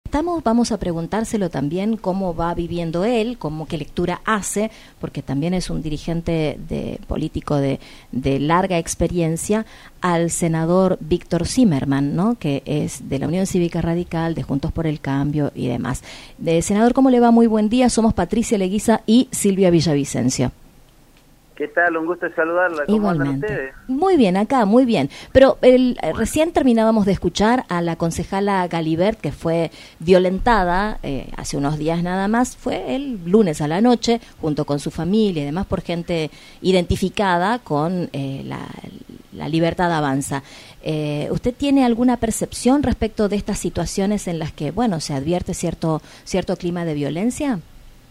Vamos a preguntárselo también cómo va viviendo él, qué lectura hace, porque también es un dirigente político de larga experiencia, al senador Víctor Zimmerman, ¿no? Que es de la Unión Cívica Radical, de Juntos por el Cambio y demás. Senador, ¿cómo le va? Muy buen día. Somos Patricia Leguiza y Silvia Villavicencio. ¿Qué tal? Un gusto saludarla. ¿Cómo andan ustedes? Muy bien, acá, muy bien. Pero recién terminábamos de escuchar a la concejala Galibert, que fue violentada hace unos días nada más. Fue el lunes a la noche, junto con su familia y demás, por gente identificada con la Libertad Avanza. ¿Usted tiene alguna percepción respecto de estas situaciones en las que, bueno, se advierte cierto clima de violencia?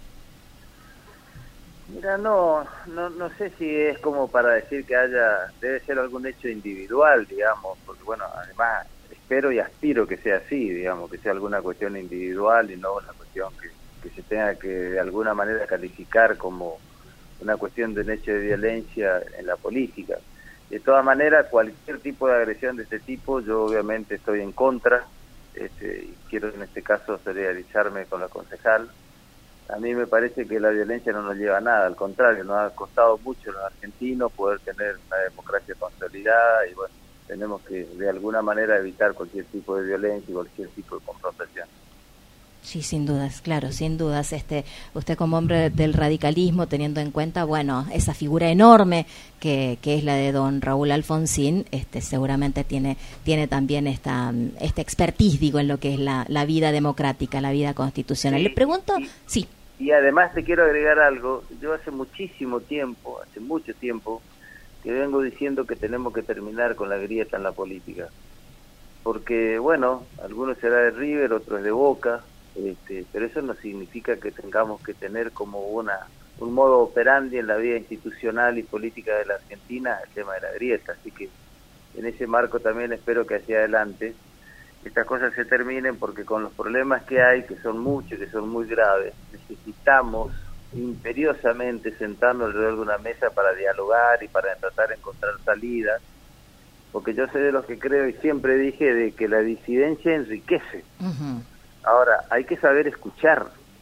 Mira, no sé si es como para decir que debe ser algún hecho individual, digamos, porque bueno, además espero y aspiro que sea así, digamos, que sea alguna cuestión individual y no una cuestión que se tenga que de alguna manera calificar como una cuestión de un hecho de violencia en la política. De todas maneras, cualquier tipo de agresión de este tipo, yo obviamente estoy en contra, y quiero en este caso solidarizarme con la concejal. A mí me parece que la violencia no nos lleva a nada, al contrario, nos ha costado mucho a los argentinos poder tener una democracia consolidada y bueno, tenemos que de alguna manera evitar cualquier tipo de violencia y cualquier tipo de confrontación. Sí, sin dudas, claro, sin dudas. Usted como hombre del radicalismo, teniendo en cuenta, bueno, esa figura enorme que es la de don Raúl Alfonsín, seguramente tiene también esta expertise, digo, en lo que es la vida democrática, la vida constitucional. Sí, Le pregunto, sí. Y además te quiero agregar algo. Yo hace mucho tiempo, que vengo diciendo que tenemos que terminar con la grieta en la política. Porque, bueno, algunos será de River, otros de Boca, pero eso no significa que tengamos que tener como un modo operandi en la vida institucional y política de la Argentina el tema de la grieta. Así que en ese marco también espero que hacia adelante estas cosas se terminen, porque con los problemas que hay, que son muchos, que son muy graves, necesitamos imperiosamente sentarnos alrededor de una mesa para dialogar y para tratar de encontrar salidas, porque yo soy de los que creo y siempre dije de que la disidencia enriquece. Uh-huh. Ahora, hay que saber escuchar,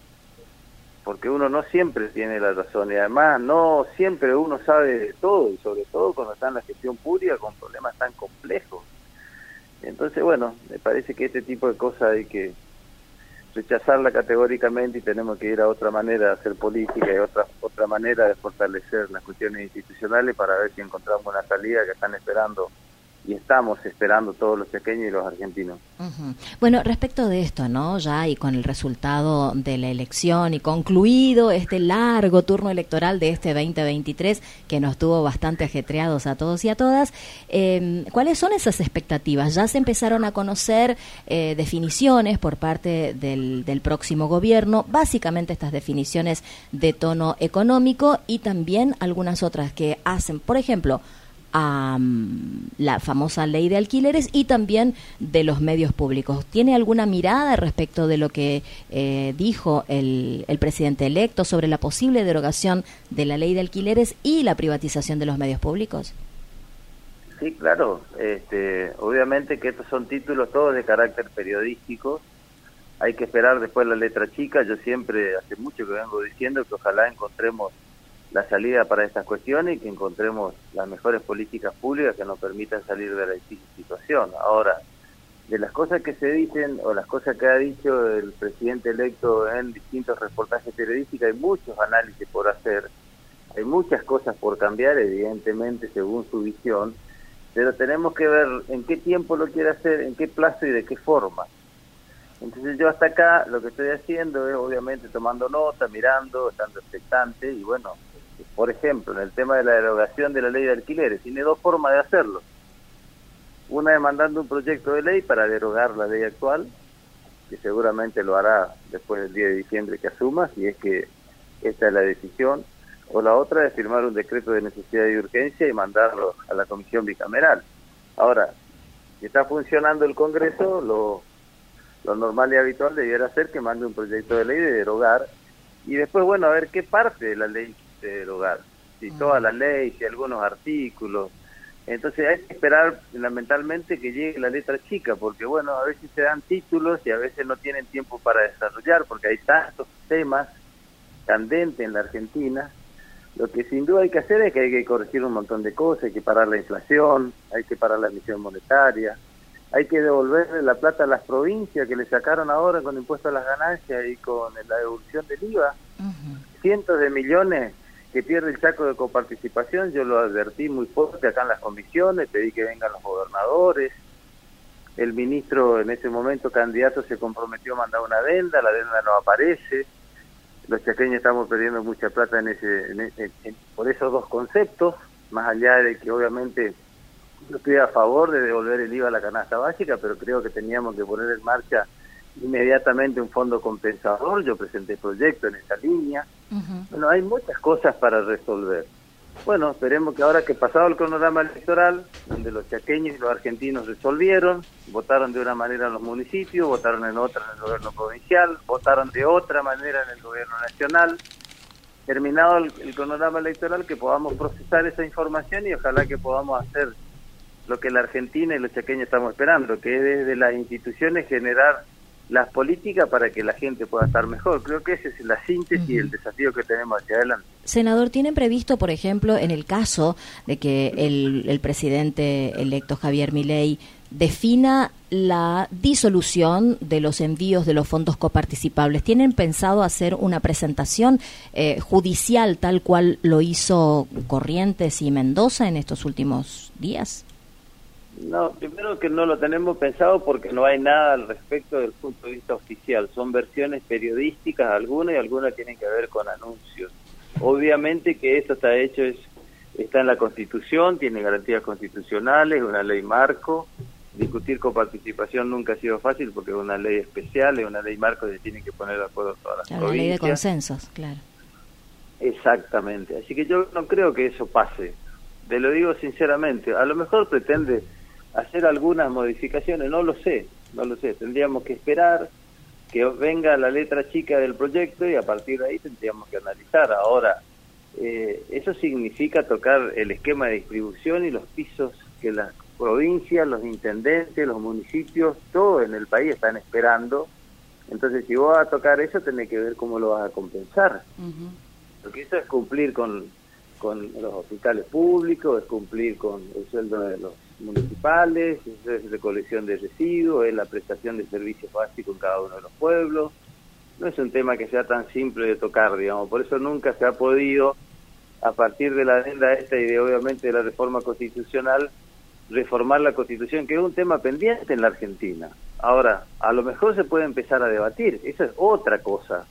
porque uno no siempre tiene la razón y además no siempre uno sabe de todo, y sobre todo cuando está en la gestión pública con problemas tan complejos. Entonces, bueno, me parece que este tipo de cosas hay que rechazarla categóricamente y tenemos que ir a otra manera de hacer política y otra manera de fortalecer las cuestiones institucionales para ver si encontramos una salida que están esperando y estamos esperando todos los pequeños y los argentinos. Uh-huh. Bueno, respecto de esto, ¿no? Ya y con el resultado de la elección y concluido este largo turno electoral de este 2023 que nos tuvo bastante ajetreados a todos y a todas, ¿cuáles son esas expectativas? Ya se empezaron a conocer definiciones por parte del próximo gobierno, básicamente estas definiciones de tono económico y también algunas otras que hacen, por ejemplo, a la famosa ley de alquileres y también de los medios públicos. ¿Tiene alguna mirada respecto de lo que dijo el presidente electo sobre la posible derogación de la ley de alquileres y la privatización de los medios públicos? Sí, claro. Obviamente que estos son títulos todos de carácter periodístico. Hay que esperar después la letra chica. Yo siempre, hace mucho que vengo diciendo que ojalá encontremos la salida para estas cuestiones y que encontremos las mejores políticas públicas que nos permitan salir de la situación. Ahora, de las cosas que se dicen o las cosas que ha dicho el presidente electo en distintos reportajes periodísticos, hay muchos análisis por hacer, hay muchas cosas por cambiar, evidentemente, según su visión, pero tenemos que ver en qué tiempo lo quiere hacer, en qué plazo y de qué forma. Entonces yo hasta acá lo que estoy haciendo es obviamente tomando nota, mirando, estando expectante y bueno, por ejemplo, en el tema de la derogación de la ley de alquileres, tiene dos formas de hacerlo. Una es mandando un proyecto de ley para derogar la ley actual, que seguramente lo hará después del 10 de diciembre que asuma, si es que esta es la decisión, o la otra es firmar un decreto de necesidad y urgencia y mandarlo a la comisión bicameral. Ahora, si está funcionando el Congreso, lo normal y habitual debiera ser que mande un proyecto de ley de derogar, y después, bueno, a ver qué parte de la ley de derogar, si toda la ley, si algunos artículos, Entonces hay que esperar fundamentalmente que llegue la letra chica, porque bueno, a veces se dan títulos y a veces no tienen tiempo para desarrollar, porque hay tantos temas candentes en la Argentina. Lo que sin duda hay que hacer es que hay que corregir un montón de cosas, hay que parar la inflación, hay que parar la emisión monetaria, hay que devolverle la plata a las provincias que le sacaron ahora con impuesto a las ganancias y con la devolución del IVA. Cientos de millones que pierde el Chaco de coparticipación. Yo lo advertí muy fuerte acá en las comisiones, pedí que vengan los gobernadores. El ministro, en ese momento candidato, se comprometió a mandar una adenda, la adenda no aparece. Los chaqueños estamos perdiendo mucha plata por esos dos conceptos, más allá de que obviamente yo estoy a favor de devolver el IVA a la canasta básica, pero creo que teníamos que poner en marcha inmediatamente un fondo compensador. Yo presenté proyectos en esa línea. Bueno, hay muchas cosas para resolver. Bueno, esperemos que ahora que pasado el cronograma electoral, donde los chaqueños y los argentinos resolvieron, votaron de una manera en los municipios, votaron en otra en el gobierno provincial, votaron de otra manera en el gobierno nacional, terminado el cronograma electoral, que podamos procesar esa información y ojalá que podamos hacer lo que la Argentina y los chaqueños estamos esperando, que es desde las instituciones generar las políticas para que la gente pueda estar mejor. Creo que esa es la síntesis y el desafío que tenemos hacia adelante. Senador, ¿tienen previsto, por ejemplo, en el caso de que el presidente electo Javier Milei defina la disolución de los envíos de los fondos coparticipables, ¿tienen pensado hacer una presentación judicial tal cual lo hizo Corrientes y Mendoza en estos últimos días? No, primero que no lo tenemos pensado porque no hay nada al respecto del punto de vista oficial. Son versiones periodísticas algunas y algunas tienen que ver con anuncios. Obviamente que esto está en la Constitución, tiene garantías constitucionales, una ley marco. Discutir coparticipación nunca ha sido fácil porque es una ley especial, es una ley marco que tienen que poner de acuerdo todas las provincias. La ley de consensos, claro. Exactamente, así que yo no creo que eso pase. Te lo digo sinceramente, a lo mejor pretende hacer algunas modificaciones, no lo sé, tendríamos que esperar que venga la letra chica del proyecto y a partir de ahí tendríamos que analizar. Ahora, eso significa tocar el esquema de distribución y los pisos que las provincias, los intendentes, los municipios, todo en el país están esperando. Entonces, si vos vas a tocar eso, tenés que ver cómo lo vas a compensar. Porque eso es cumplir con los hospitales públicos, es cumplir con el sueldo de los municipales, es recolección de residuos, es la prestación de servicios básicos en cada uno de los pueblos. No es un tema que sea tan simple de tocar, digamos, por eso nunca se ha podido, a partir de la adenda esta y de obviamente de la reforma constitucional, reformar la Constitución, que es un tema pendiente en la Argentina. Ahora, a lo mejor se puede empezar a debatir, eso es otra cosa,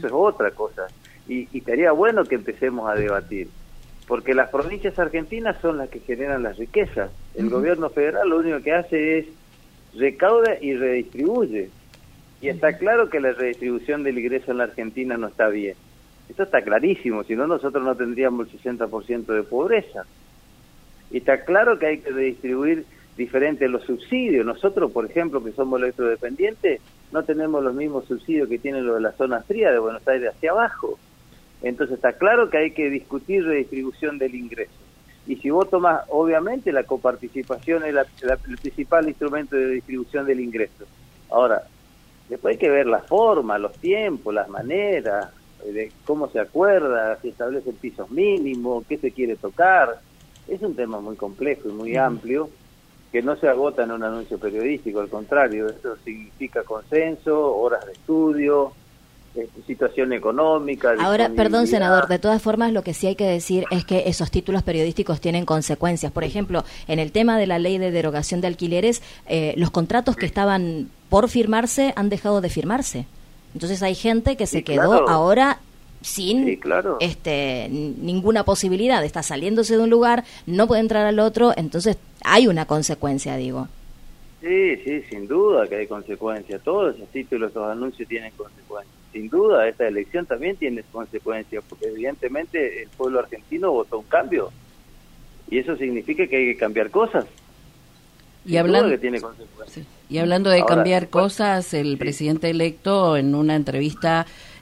y estaría bueno que empecemos a debatir, porque las provincias argentinas son las que generan las riquezas. El gobierno federal lo único que hace es recauda y redistribuye, y está claro que la redistribución del ingreso en la Argentina no está bien. Esto está clarísimo, si no nosotros no tendríamos el 60% de pobreza. Y está claro que hay que redistribuir diferente los subsidios. Nosotros, por ejemplo, que somos electrodependientes, no tenemos los mismos subsidios que tienen los de la zona fría de Buenos Aires hacia abajo. Entonces está claro que hay que discutir redistribución del ingreso. Y si vos tomás, obviamente la coparticipación es el principal instrumento de distribución del ingreso. Ahora, después hay que ver la forma, los tiempos, las maneras, de cómo se acuerda, si establecen pisos mínimos, qué se quiere tocar. Es un tema muy complejo y muy amplio, que no se agota en un anuncio periodístico, al contrario, eso significa consenso, horas de estudio, situación económica. Ahora, perdón, senador, de todas formas lo que sí hay que decir es que esos títulos periodísticos tienen consecuencias. Por ejemplo, en el tema de la ley de derogación de alquileres, los contratos que estaban por firmarse han dejado de firmarse. Entonces hay gente que se quedó ahora sin ninguna posibilidad, está saliéndose de un lugar, no puede entrar al otro, entonces hay una consecuencia, digo. Sí, sin duda que hay consecuencias. Todos esos títulos, esos anuncios tienen consecuencias. Sin duda, esta elección también tiene consecuencias, porque evidentemente el pueblo argentino votó un cambio. Y eso significa que hay que cambiar cosas. Y hablando, que tiene consecuencias. Y hablando de cambiar cosas, el presidente electo en una entrevista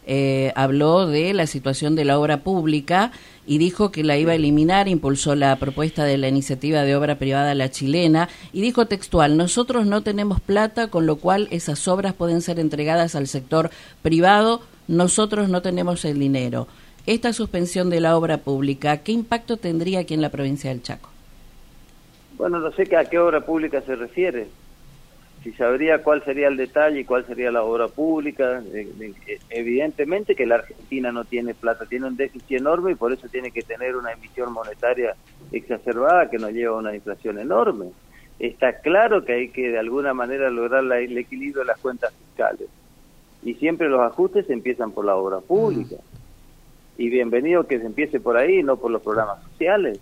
habló de la situación de la obra pública y dijo que la iba a eliminar, impulsó la propuesta de la iniciativa de obra privada La Chilena y dijo textual: nosotros no tenemos plata, con lo cual esas obras pueden ser entregadas al sector privado, nosotros no tenemos el dinero. Esta suspensión de la obra pública, ¿qué impacto tendría aquí en la provincia del Chaco? Bueno, no sé a qué obra pública se refiere. Si sabría cuál sería el detalle y cuál sería la obra pública. Evidentemente que la Argentina no tiene plata, tiene un déficit enorme y por eso tiene que tener una emisión monetaria exacerbada que nos lleva a una inflación enorme. Está claro que hay que de alguna manera lograr el equilibrio de las cuentas fiscales. Y siempre los ajustes empiezan por la obra pública. Y bienvenido que se empiece por ahí, no por los programas sociales.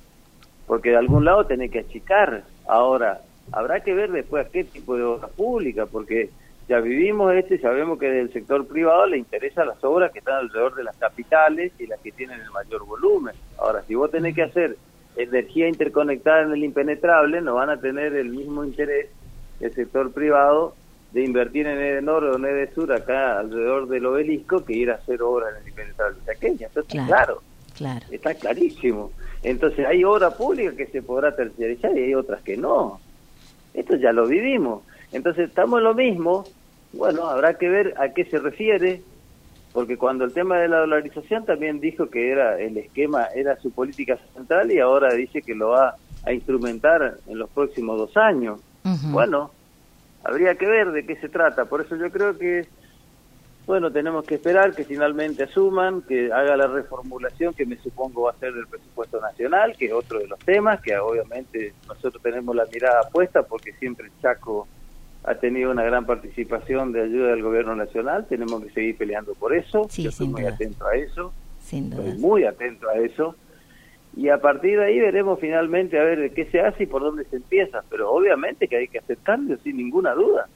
Porque de algún lado tenés que achicar. Ahora, habrá que ver después qué tipo de obra pública, porque ya vivimos sabemos que del sector privado le interesan las obras que están alrededor de las capitales y las que tienen el mayor volumen. Ahora, si vos tenés que hacer energía interconectada en el impenetrable, no van a tener el mismo interés el sector privado de invertir en Edenor o en Edesur acá alrededor del obelisco que ir a hacer obras en el impenetrable pequeña. Entonces, claro, está clarísimo. Entonces hay obra pública que se podrá terciarizar y hay otras que no. Esto ya lo vivimos. Entonces estamos en lo mismo. Bueno, habrá que ver a qué se refiere, porque cuando el tema de la dolarización también dijo que era el esquema, era su política central y ahora dice que lo va a instrumentar en los próximos 2 años. Bueno, habría que ver de qué se trata. Por eso yo creo que, bueno, tenemos que esperar que finalmente asuman, que haga la reformulación que me supongo va a ser del presupuesto nacional, que es otro de los temas, que obviamente nosotros tenemos la mirada puesta porque siempre el Chaco ha tenido una gran participación de ayuda del gobierno nacional, tenemos que seguir peleando por eso. Yo estoy muy atento a eso, estoy muy atento a eso, y a partir de ahí veremos finalmente a ver qué se hace y por dónde se empieza, pero obviamente que hay que hacer cambios, sin ninguna duda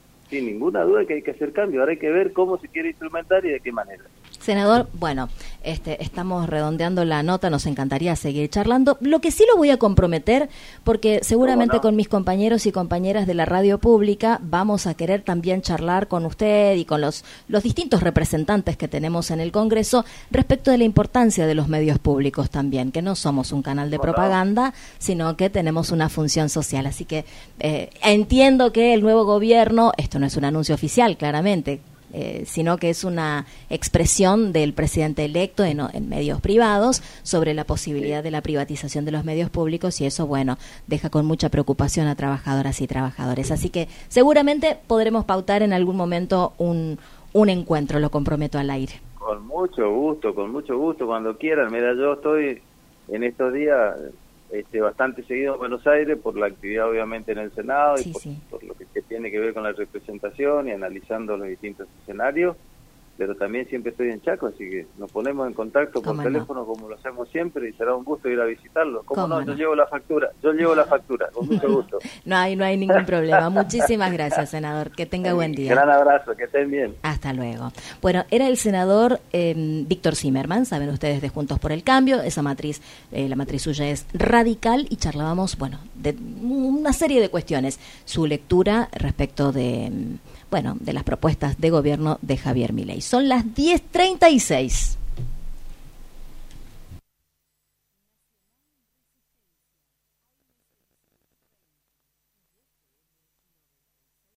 que hay que hacer cambios. Ahora hay que ver cómo se quiere instrumentar y de qué manera. Senador, bueno, estamos redondeando la nota, nos encantaría seguir charlando. Lo que sí lo voy a comprometer, porque seguramente con mis compañeros y compañeras de la radio pública vamos a querer también charlar con usted y con los distintos representantes que tenemos en el Congreso respecto de la importancia de los medios públicos también, que no somos un canal de propaganda, sino que tenemos una función social. Así que entiendo que el nuevo gobierno, esto no es un anuncio oficial, claramente, sino que es una expresión del presidente electo en medios privados sobre la posibilidad de la privatización de los medios públicos, y eso, bueno, deja con mucha preocupación a trabajadoras y trabajadores. Así que seguramente podremos pautar en algún momento un encuentro, lo comprometo al aire. Con mucho gusto, cuando quieran. Mira, yo estoy en estos días bastante seguido en Buenos Aires por la actividad obviamente en el Senado y por lo que tiene que ver con la representación y analizando los distintos escenarios, pero también siempre estoy en Chaco, así que nos ponemos en contacto por teléfono como lo hacemos siempre y será un gusto ir a visitarlo. ¿Cómo no? Yo llevo la factura, con mucho gusto. No hay ningún problema. Muchísimas gracias, senador. Que tenga buen día. Gran abrazo, que estén bien. Hasta luego. Bueno, era el senador Víctor Zimmerman, saben ustedes, de Juntos por el Cambio. Esa matriz, la matriz suya es radical, y charlábamos, bueno, de una serie de cuestiones. Su lectura respecto de las propuestas de gobierno de Javier Milei. Son las 10:36.